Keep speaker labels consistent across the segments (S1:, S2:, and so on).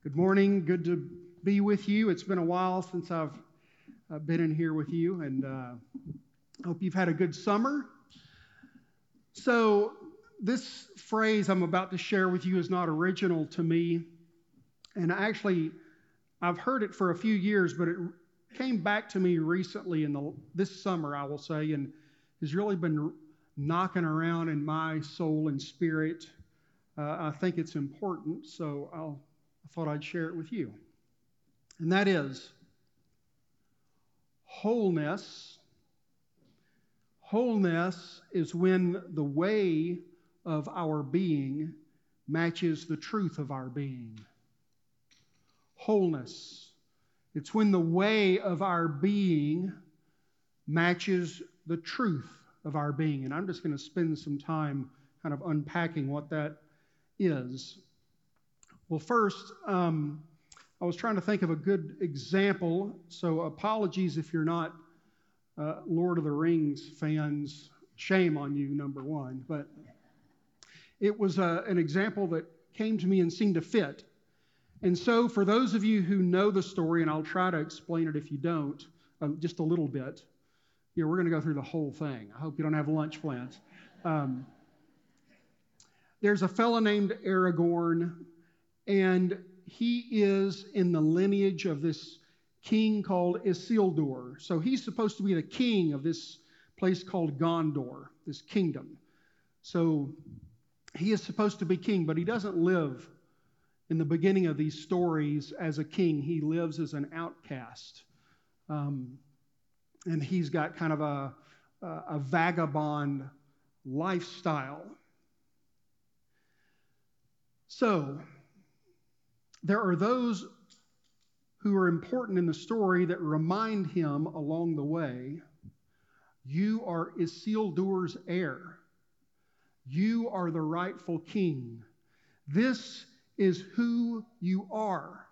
S1: Good morning. Good to be with you. It's been a while since I've been in here with you, and I hope you've had a good summer. So this phrase I'm about to share with you is not original to me, and I've heard it for a few years, but it came back to me recently this summer, I will say, and has really been knocking around in my soul and spirit. I think it's important, so I thought I'd share it with you. And that is wholeness. Wholeness is when the way of our being matches the truth of our being. Wholeness. It's when the way of our being matches the truth of our being. And I'm just going to spend some time kind of unpacking what that is. Well, first, I was trying to think of a good example, so apologies if you're not Lord of the Rings fans. Shame on you, number one. But it was an example that came to me and seemed to fit. And so for those of you who know the story, and I'll try to explain it if you don't, just a little bit. Yeah, we're going to go through the whole thing. I hope you don't have lunch plans. There's a fellow named Aragorn, and he is in the lineage of this king called Isildur. So he's supposed to be the king of this place called Gondor, this kingdom. So he is supposed to be king, but he doesn't live in the beginning of these stories as a king. He lives as an outcast. And he's got kind of a vagabond lifestyle. So there are those who are important in the story that remind him along the way, you are Isildur's heir. You are the rightful king. This is who you are.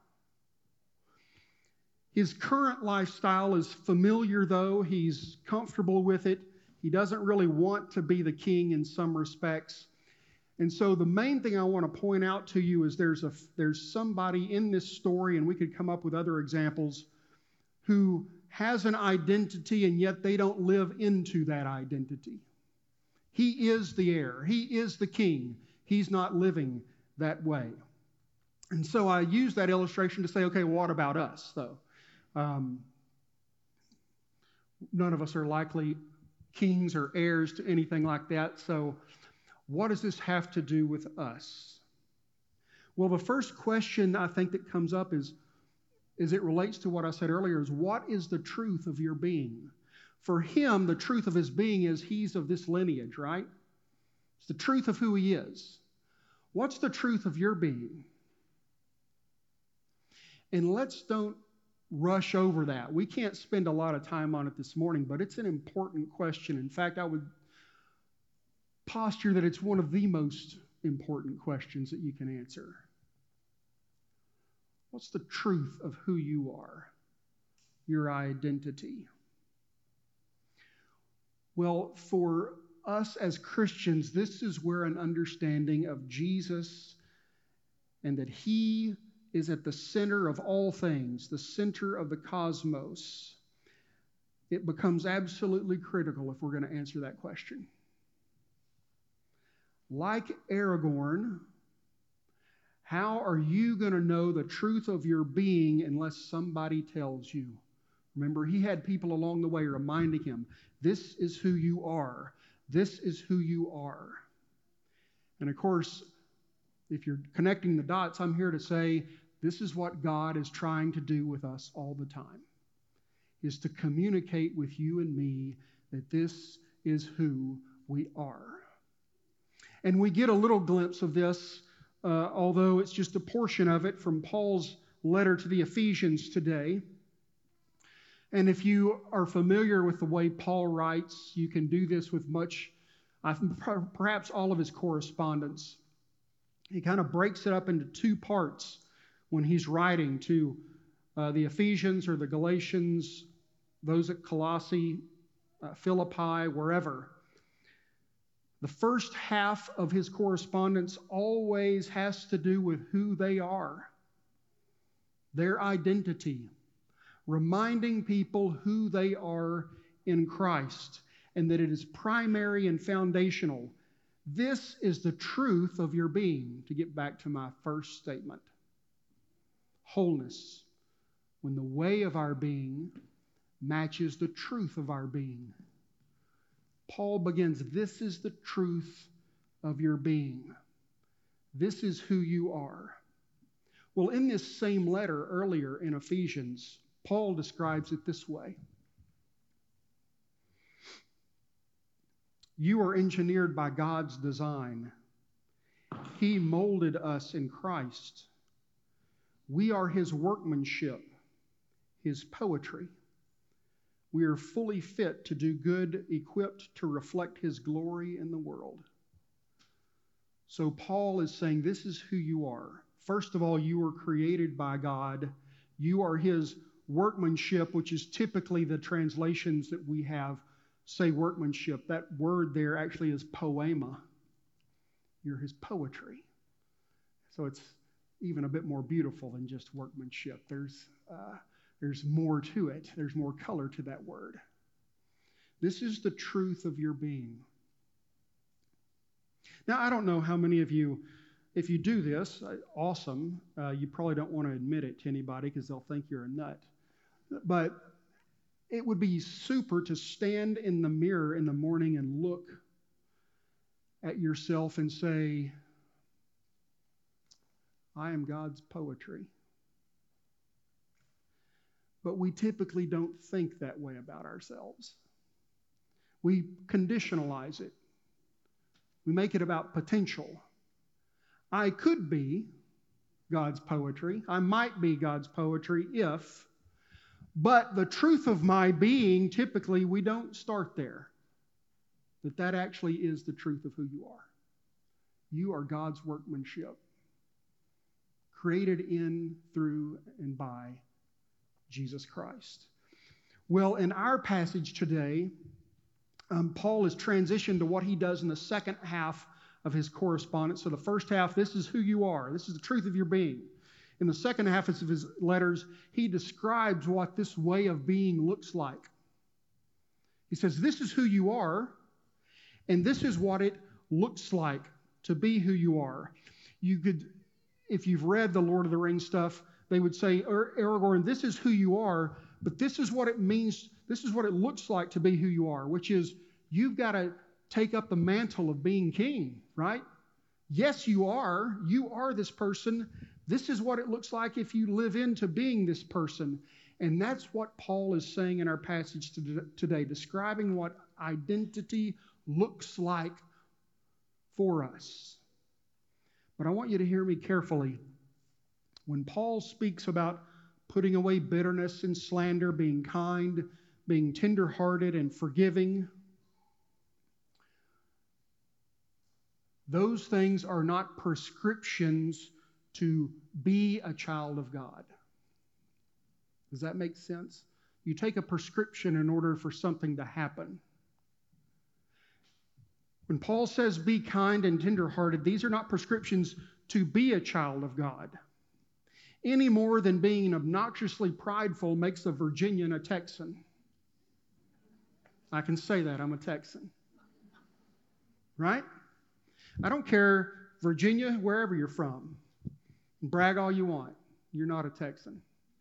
S1: His current lifestyle is familiar, though. He's comfortable with it. He doesn't really want to be the king in some respects. And so the main thing I want to point out to you is there's somebody in this story, and we could come up with other examples, who has an identity and yet they don't live into that identity. He is the heir. He is the king. He's not living that way. And so I use that illustration to say, okay, what about us, though? None of us are likely kings or heirs to anything like that, so what does this have to do with us? Well, the first question I think that comes up is it relates to what I said earlier, is what is the truth of your being? For him, the truth of his being is he's of this lineage, right? It's the truth of who he is. What's the truth of your being? And let's don't rush over that. We can't spend a lot of time on it this morning, but it's an important question. In fact, I would posture that it's one of the most important questions that you can answer. What's the truth of who you are? Your identity. Well, for us as Christians, this is where an understanding of Jesus and that he is at the center of all things, the center of the cosmos, it becomes absolutely critical if we're going to answer that question. Like Aragorn, how are you going to know the truth of your being unless somebody tells you? Remember, he had people along the way reminding him, this is who you are. This is who you are. And of course, if you're connecting the dots, I'm here to say this is what God is trying to do with us all the time, is to communicate with you and me that this is who we are. And we get a little glimpse of this, although it's just a portion of it, from Paul's letter to the Ephesians today. And if you are familiar with the way Paul writes, you can do this with perhaps all of his correspondence. He kind of breaks it up into two parts when he's writing to the Ephesians or the Galatians, those at Colossae, Philippi, wherever. The first half of his correspondence always has to do with who they are. their identity, reminding people who they are in Christ and that it is primary and foundational. This is the truth of your being, to get back to my first statement. Wholeness, when the way of our being matches the truth of our being. Paul begins, this is the truth of your being. This is who you are. Well, in this same letter earlier in Ephesians, Paul describes it this way. You are engineered by God's design. He molded us in Christ. We are His workmanship, His poetry. We are fully fit to do good, equipped to reflect His glory in the world. So Paul is saying this is who you are. First of all, you were created by God. You are His workmanship, which is typically the translations that we have say workmanship. That word there actually is poema. You're His poetry. So it's even a bit more beautiful than just workmanship. There's more to it. There's more color to that word. This is the truth of your being. Now, I don't know how many of you, if you do this, awesome. You probably don't want to admit it to anybody because they'll think you're a nut. But it would be super to stand in the mirror in the morning and look at yourself and say, I am God's poetry. But we typically don't think that way about ourselves. We conditionalize it. We make it about potential. I could be God's poetry. I might be God's poetry if, but the truth of my being, typically we don't start there. That actually is the truth of who you are. You are God's workmanship, created in, through, and by Jesus Christ. Well, in our passage today, Paul has transitioned to what he does in the second half of his correspondence. So the first half, this is who you are. This is the truth of your being. In the second half of his letters, he describes what this way of being looks like. He says, this is who you are, and this is what it looks like to be who you are. You could, if you've read the Lord of the Rings stuff, they would say, Aragorn, this is who you are, but this is what it means, this is what it looks like to be who you are, which is you've got to take up the mantle of being king, right? Yes, you are this person. This is what it looks like if you live into being this person. And that's what Paul is saying in our passage today, describing what identity looks like for us. But I want you to hear me carefully. When Paul speaks about putting away bitterness and slander, being kind, being tender-hearted and forgiving, those things are not prescriptions to be a child of God. Does that make sense? You take a prescription in order for something to happen. When Paul says be kind and tender-hearted, these are not prescriptions to be a child of God, any more than being obnoxiously prideful makes a Virginian a Texan. I can say that, I'm a Texan. Right? I don't care, Virginia, wherever you're from. Brag all you want. You're not a Texan.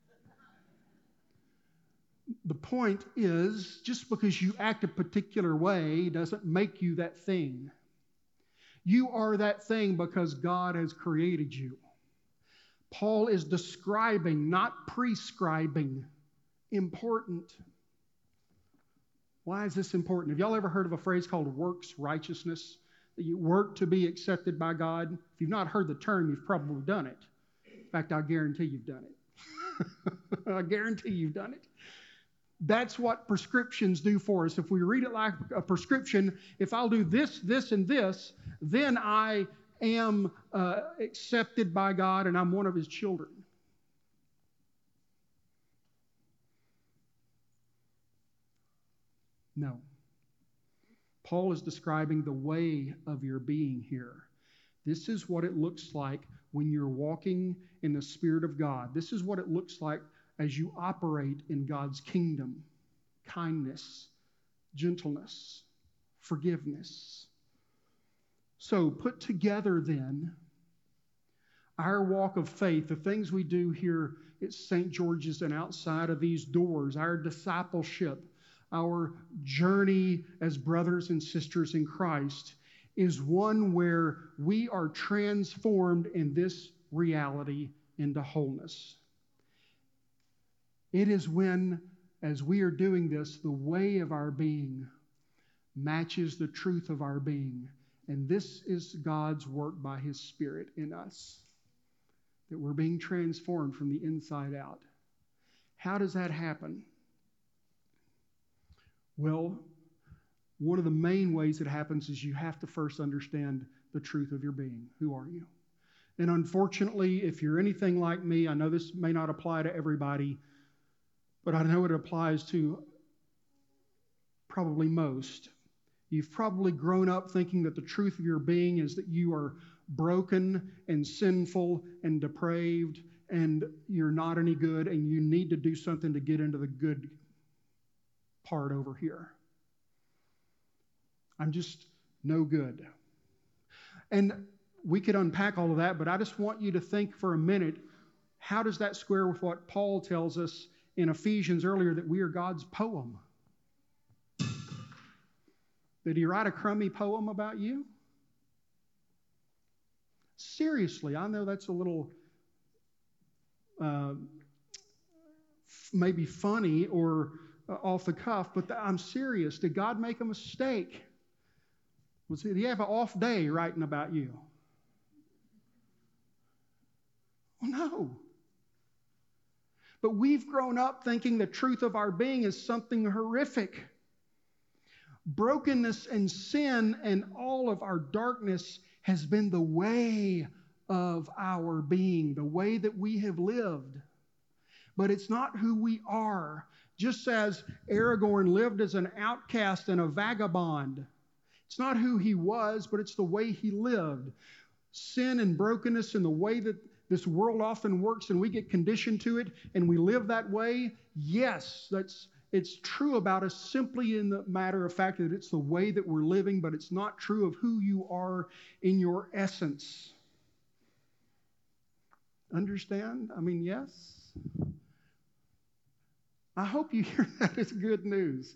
S1: The point is, just because you act a particular way doesn't make you that thing. You are that thing because God has created you. Paul is describing, not prescribing. Important. Why is this important? Have y'all ever heard of a phrase called works righteousness? That you work to be accepted by God? If you've not heard the term, you've probably done it. In fact, I guarantee you've done it. I guarantee you've done it. That's what prescriptions do for us. If we read it like a prescription, if I'll do this, this, and this, then I am accepted by God and I'm one of His children. No. Paul is describing the way of your being here. This is what it looks like when you're walking in the Spirit of God. This is what it looks like as you operate in God's kingdom. Kindness, gentleness, forgiveness. So put together then our walk of faith, the things we do here at St. George's and outside of these doors, our discipleship, our journey as brothers and sisters in Christ, is one where we are transformed in this reality into wholeness. It is when, as we are doing this, the way of our being matches the truth of our being. And this is God's work by His Spirit in us, that we're being transformed from the inside out. How does that happen? Well, one of the main ways it happens is you have to first understand the truth of your being. Who are you? And unfortunately, if you're anything like me, I know this may not apply to everybody, but I know it applies to probably most. You've probably grown up thinking that the truth of your being is that you are broken and sinful and depraved and you're not any good and you need to do something to get into the good part over here. I'm just no good. And we could unpack all of that, but I just want you to think for a minute, how does that square with what Paul tells us in Ephesians earlier, that we are God's poem? Did he write a crummy poem about you? Seriously, I know that's a little maybe funny or off the cuff, but I'm serious. Did God make a mistake? Did he have an off day writing about you? Well, no. But we've grown up thinking the truth of our being is something horrific. Brokenness and sin and all of our darkness has been the way of our being, the way that we have lived. But it's not who we are. Just as Aragorn lived as an outcast and a vagabond, it's not who he was, but it's the way he lived. Sin and brokenness and the way that this world often works, and we get conditioned to it, and we live that way. Yes, it's true about us simply in the matter of fact that it's the way that we're living, but it's not true of who you are in your essence. Understand? I mean, yes? I hope you hear that as good news.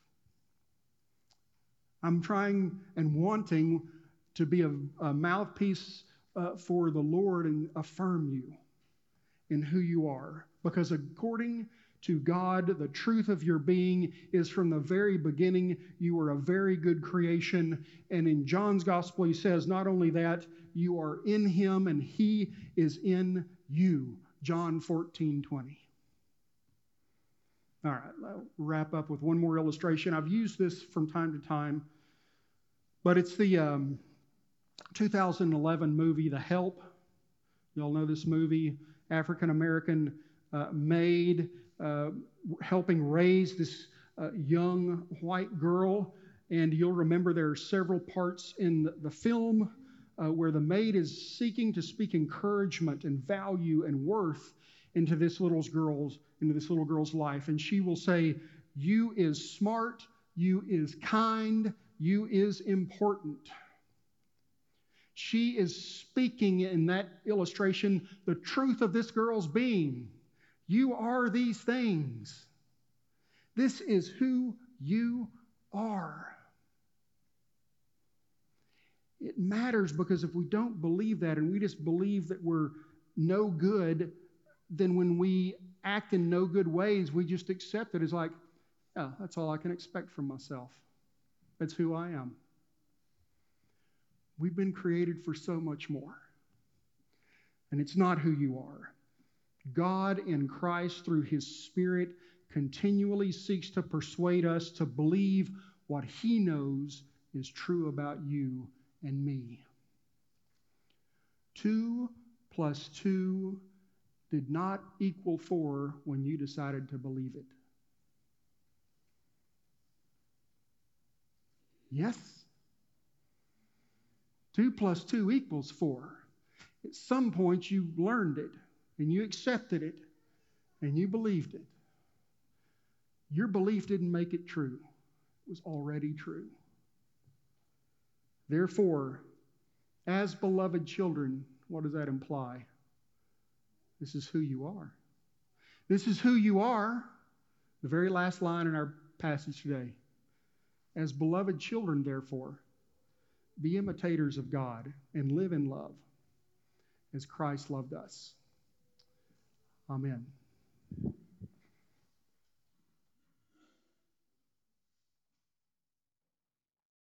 S1: I'm trying and wanting to be a mouthpiece for the Lord and affirm you in who you are. Because according to God, the truth of your being is from the very beginning, you are a very good creation. And in John's gospel, he says, not only that, you are in him and he is in you. John 14:20. All right, I'll wrap up with one more illustration. I've used this from time to time, but it's the 2011 movie, The Help. You all know this movie, African-American maid helping raise this young white girl. And you'll remember there are several parts in the film where the maid is seeking to speak encouragement and value and worth into this little girl's life. And she will say, you is smart, you is kind, you is important. She is speaking in that illustration the truth of this girl's being. You are these things. This is who you are. It matters because if we don't believe that and we just believe that we're no good, then when we act in no good ways, we just accept it as like, oh, that's all I can expect from myself. That's who I am. We've been created for so much more. And it's not who you are. God in Christ, through his Spirit, continually seeks to persuade us to believe what he knows is true about you and me. 2 + 2 did not equal 4 when you decided to believe it. Yes? 2 plus 2 equals 4. At some point you learned it, and you accepted it, and you believed it. Your belief didn't make it true. It was already true. Therefore, as beloved children, what does that imply? This is who you are. This is who you are. The very last line in our passage today. As beloved children, therefore, be imitators of God and live in love as Christ loved us. Amen.